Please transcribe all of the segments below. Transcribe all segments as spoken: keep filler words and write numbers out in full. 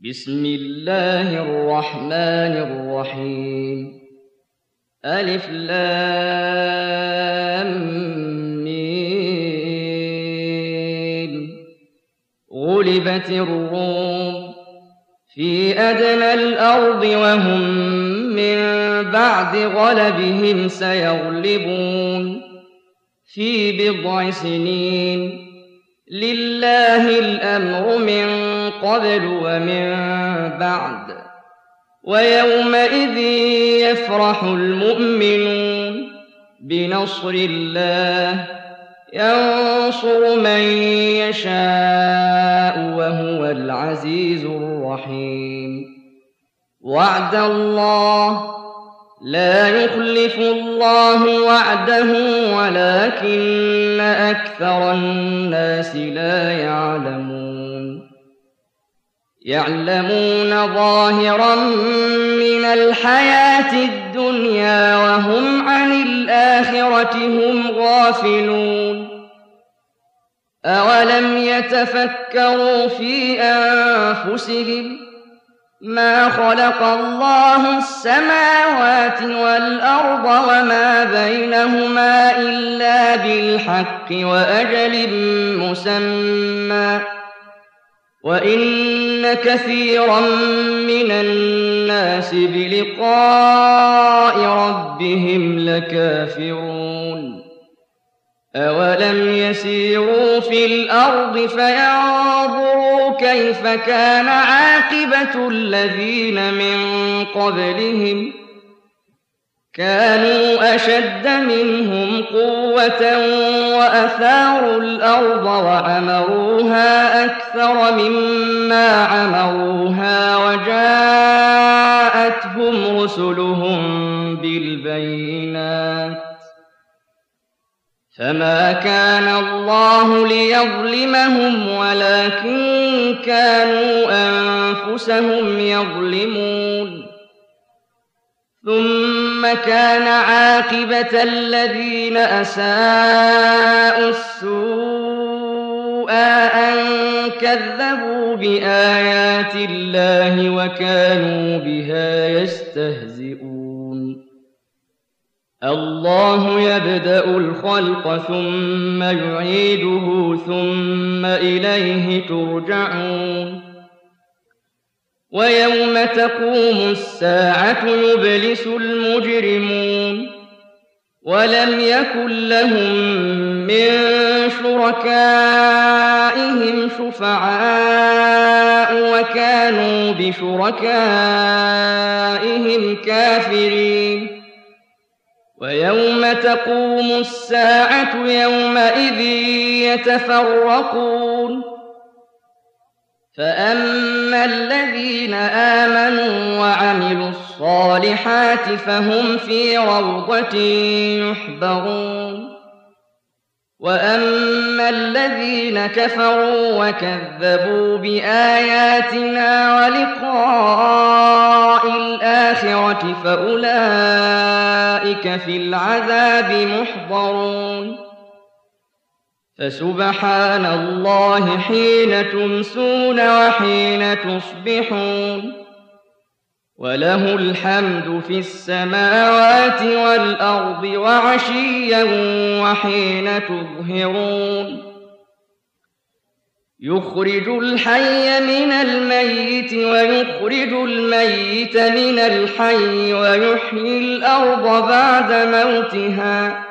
بسم الله الرحمن الرحيم ألف لام ميم غلبت الروم في أدنى الأرض وهم من بعد غلبهم سيغلبون في بضع سنين لله الأمر من قبل ومن بعد ويومئذ يفرح المؤمنون بنصر الله ينصر من يشاء وهو العزيز الرحيم وعد الله لا يخلف الله وعده ولكن أكثر الناس لا يعلمون يعلمون ظاهرا من الحياة الدنيا وهم عن الآخرة هم غافلون أولم يتفكروا في أنفسهم ما خلق الله السماوات والأرض وما بينهما إلا بالحق وأجل مسمى وإن كثيرا من الناس بلقاء ربهم لكافرون أولم يسيروا في الأرض فينظروا كيف كان عاقبة الذين من قبلهم كانوا أشد منهم قوة وأثاروا الأرض وعمروها أكثر مما عمروها وجاءتهم رسلهم بالبينات فما كان الله ليظلمهم ولكن كانوا أنفسهم يظلمون ثم كان عاقبة الذين أساءوا السوء أن كذبوا بآيات الله وكانوا بها يستهزئون الله يبدأ الخلق ثم يعيده ثم إليه ترجعون ويوم تقوم الساعة يبلس المجرمون ولم يكن لهم من شركائهم شفعاء وكانوا بشركائهم كافرين ويوم تقوم الساعة يومئذ يتفرقون فأما الذين آمنوا وعملوا الصالحات فهم في روضة يحبرون وأما الذين كفروا وكذبوا بآياتنا ولقاء الآخرة فأولئك في العذاب محضرون فسبحان الله حين تمسون وحين تصبحون وله الحمد في السماوات والأرض وعشيا وحين تظهرون يخرج الحي من الميت ويخرج الميت من الحي ويحيي الأرض بعد موتها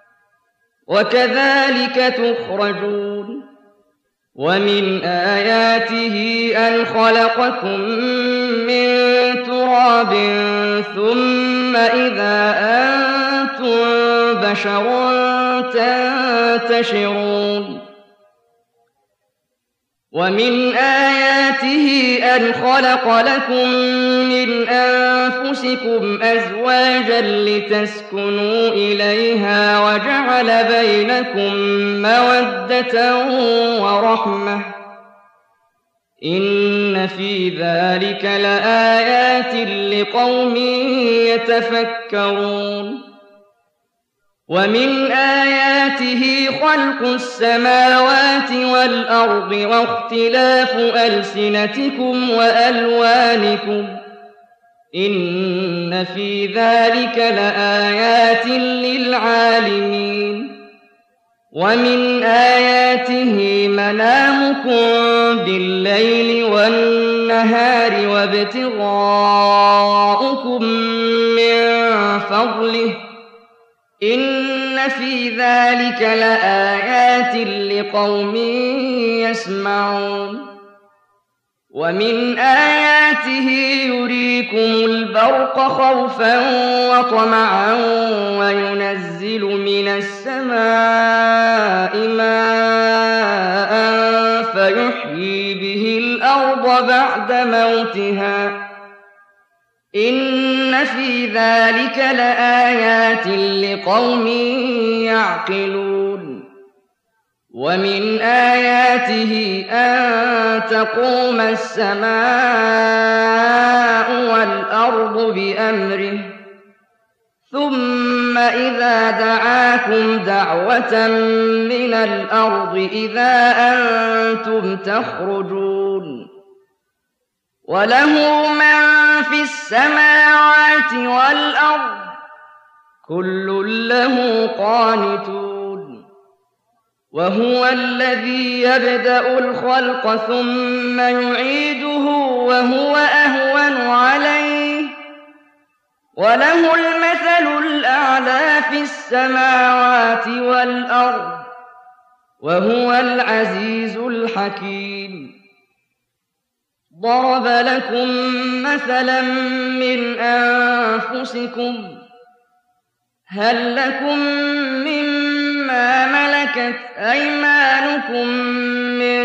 وكذلك تخرجون ومن آياته أن خلقكم من تراب ثم إذا أنتم بشر تنتشرون ومن آياته أن خلق لكم من أنفسكم أزواجا لتسكنوا إليها وجعل بينكم مودة ورحمة إن في ذلك لآيات لقوم يتفكرون ومن آياته خلق السماوات والأرض واختلاف ألسنتكم وألوانكم إن في ذلك لآيات للعالمين ومن آياته منامكم بالليل والنهار وابتغاؤكم من فضله إن في ذلك لآيات لقوم يسمعون ومن آياته يريكم البرق خوفا وطمعا وينزل من السماء ماء فيحيي به الأرض بعد موتها إن في ذلك لآيات لقوم يعقلون ومن آياته أن تقوم السماء والأرض بأمره ثم إذا دعاكم دعوة من الأرض إذا أنتم تخرجون وله من في السماوات والأرض كل له قانتون وهو الذي يبدأ الخلق ثم يعيده وهو أهون عليه وله المثل الأعلى في السماوات والأرض وهو العزيز الحكيم ضرب لكم مثلا من أنفسكم هل لكم مما ملكت أيمانكم من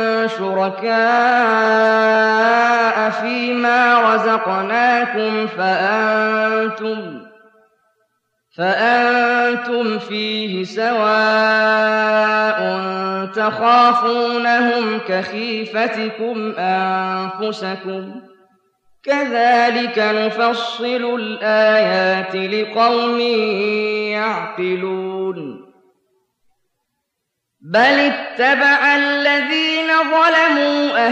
شركاء فيما رزقناكم فأنتم فأنتم فيه سواء تخافونهم كخيفتكم أنفسكم كذلك نفصل الآيات لقوم يعقلون بل اتبع الذين ظلموا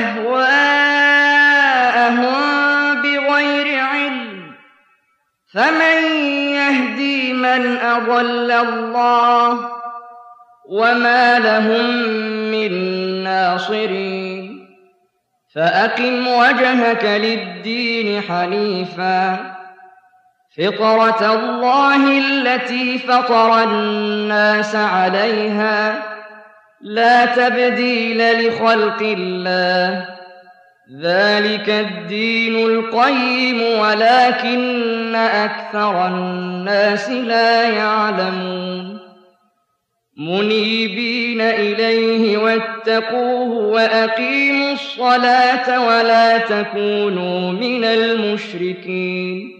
أهواءهم بغير علم فمن يهدي من أضل الله وما لهم من ناصرين فأقم وجهك للدين حنيفا فطرة الله التي فطر الناس عليها لا تبديل لخلق الله ذلك الدين القيم ولكن أكثر الناس لا يعلمون منيبين إليه واتقوه وأقيموا الصلاة ولا تكونوا من المشركين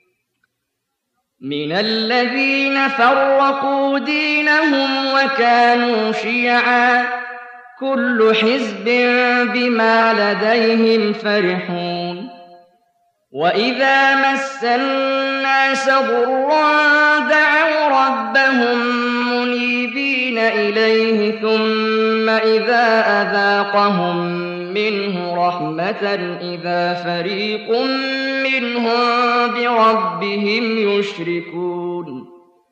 من الذين فرقوا دينهم وكانوا شيعا كل حزب بما لديهم فرحون وإذا مس الناس ضرا دعوا ربهم منيبين إليه ثم إذا أذاقهم منه رحمة إذا فريق منهم بربهم يشركون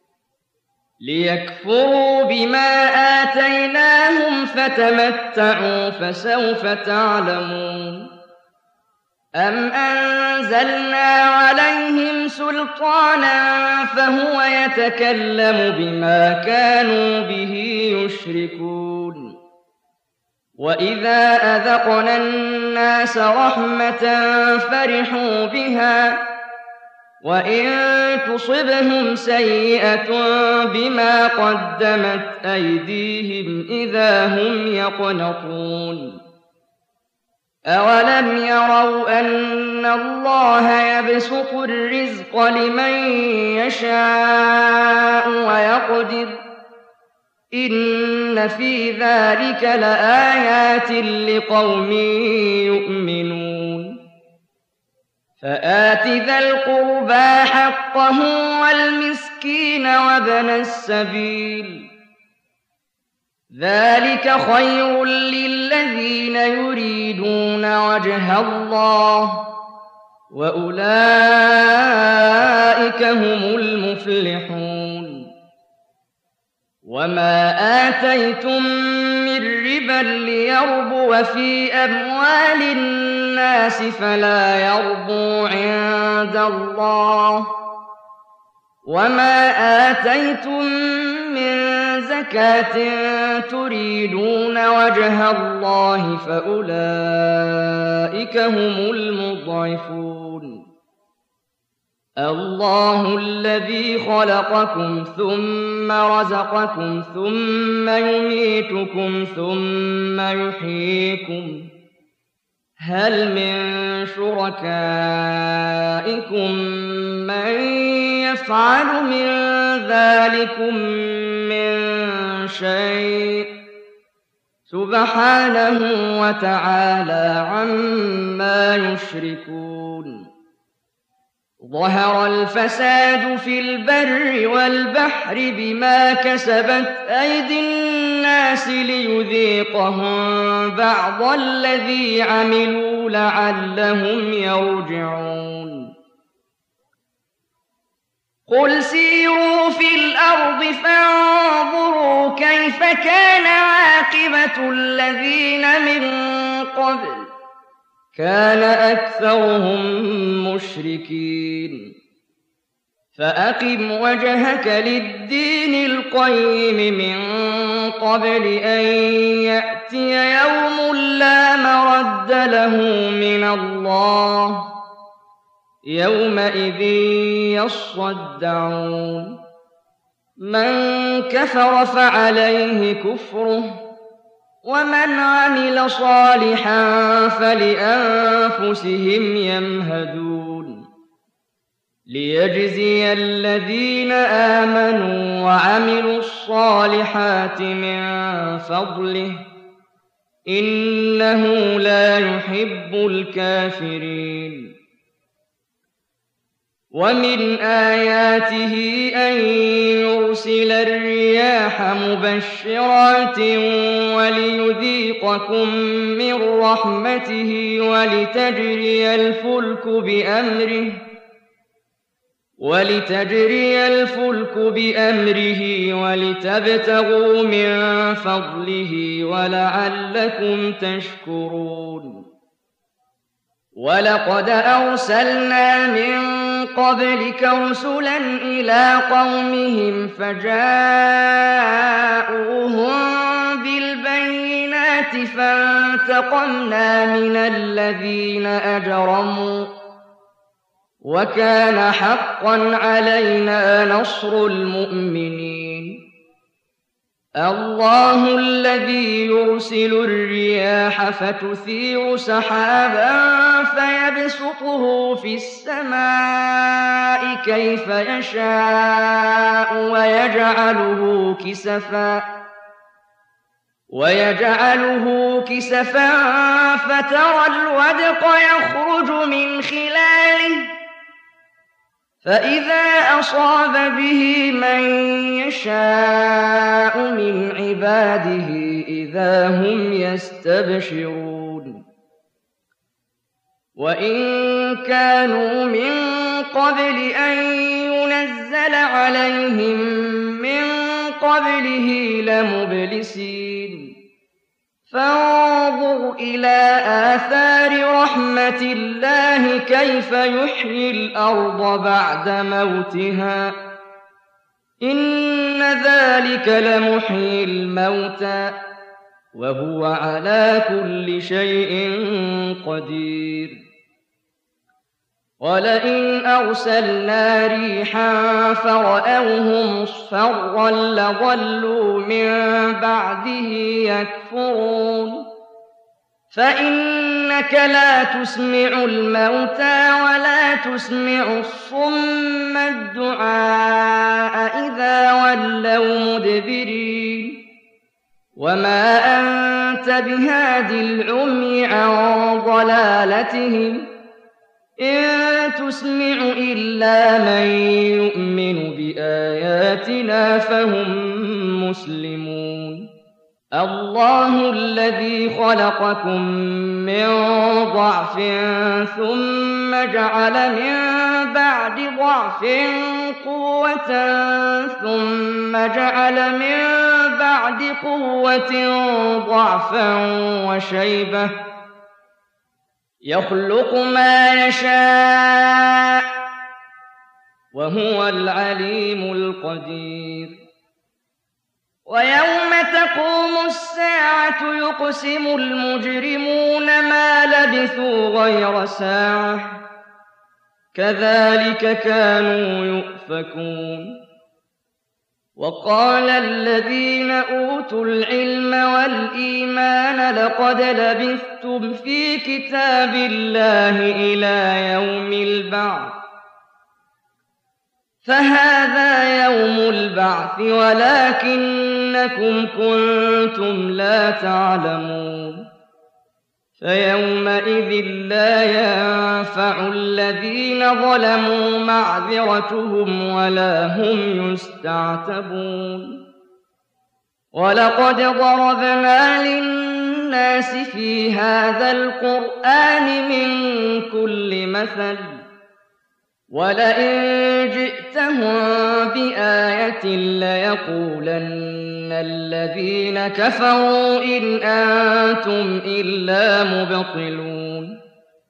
ليكفروا بما آتيناهم فتمتعوا فسوف تعلمون أم أنزلنا عليهم سلطانا فهو يتكلم بما كانوا به يشركون وإذا أذقنا الناس رحمة فرحوا بها وإن تصبهم سيئة بما قدمت أيديهم إذا هم يقنطون أولم يروا أن الله يبسط الرزق لمن يشاء ويقدر إن في ذلك لآيات لقوم يؤمنون فآت ذا القربى حقه والمسكين وابن السبيل ذلك خير للذين يريدون وجه الله وأولئك هم المفلحون وما آتيتم من ربا ليربو في أموال الناس فلا يربو عند الله وما آتيتم من زكاة تريدون وجه الله فأولئك هم المضعفون الله الذي خلقكم ثم رزقكم ثم يميتكم ثم يحييكم هل من شركائكم من يفعل من ذلكم من شيء سبحانه وتعالى عما يشركون ظهر الفساد في البر والبحر بما كسبت أيدي الناس ليذيقهم بعض الذي عملوا لعلهم يرجعون قل سيروا في الأرض فانظروا كيف كان عاقبة الذين من قبل كان أكثرهم مشركين فأقم وجهك للدين القيم من قبل أن يأتي يوم لا مرد له من الله يومئذ يصدعون من كفر فعليه كفره ومن عمل صالحا فلأنفسهم يمهدون ليجزي الذين آمنوا وعملوا الصالحات من فضله إنه لا يحب الكافرين ومن آياته أن يرسل الرياح مبشرات وليذيقكم من رحمته ولتجري الفلك بأمره ولتجري الفلك بأمره ولتبتغوا من فضله ولعلكم تشكرون ولقد أرسلنا من قبلك رسلا إلى قومهم فجاءوهم بالبينات فانتقمنا من الذين أجرموا وكان حقا علينا نصر المؤمنين الله الذي يرسل الرياح فتثير سحابا فيبسطه في السماء كيف يشاء ويجعله كسفا ويجعله كسفا فترى الودق يخرج من خلاله فإذا أصاب به من يشاء من عباده إذا هم يستبشرون وإن كانوا من قبل أن ينزل عليهم من قبله لمبلسين فانظر إلى آثار رحمة الله كيف يحيي الأرض بعد موتها إن ذلك لمحيي الموتى وهو على كل شيء قدير ولئن أرسلنا ريحا فرأوه مصفرا لظلوا من بعده يكفرون فإنك لا تسمع الموتى ولا تسمع الصم الدعاء إذا ولوا مدبرين وما أنت بهاد العمي عن ضلالتهم إن تسمع إلا من يؤمن بآياتنا فهم مسلمون الله الذي خلقكم من ضعف ثم جعل من بعد ضعف قوة ثم جعل من بعد قوة ضعفا وشيبة يخلق ما يشاء وهو العليم القدير ويوم تقوم الساعة يقسم المجرمون ما لبثوا غير ساعة كذلك كانوا يؤفكون وقال الذين أوتوا العلم والإيمان لقد لبثتم في كتاب الله إلى يوم البعث فهذا يوم البعث ولكنكم كنتم لا تعلمون فيومئذ لا ينفع الذين ظلموا معذرتهم ولا هم يستعتبون ولقد ضربنا للناس في هذا القرآن من كل مثل ولئن جئتهم بآية ليقولن الذين كفروا إن أنتم إلا مبطلون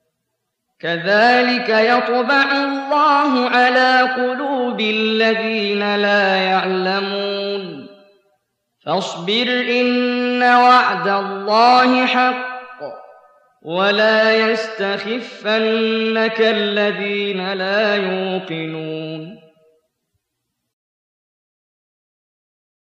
كذلك يطبع الله على قلوب الذين لا يعلمون فاصبر إن وعد الله حق ولا يستخفنك الذين لا يوقنون